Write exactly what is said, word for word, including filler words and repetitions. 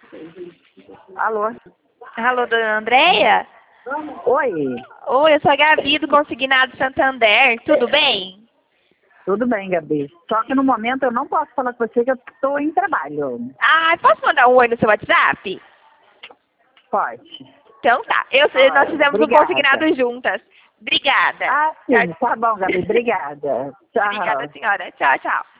Alô? Alô, dona Andréia? Oi, Oi, eu sou a Gabi do Consignado Santander, tudo bem? tudo bem, Gabi. Só que no momento eu não posso falar com você que eu estou em trabalho. Ah, posso mandar um oi no seu WhatsApp? Pode. Então tá, eu, Ah, nós fizemos um obrigada. consignado juntas. Obrigada. Ah, Tchau. sim, tá bom, Gabi. Obrigada. Tchau. Obrigada, senhora. Tchau, tchau.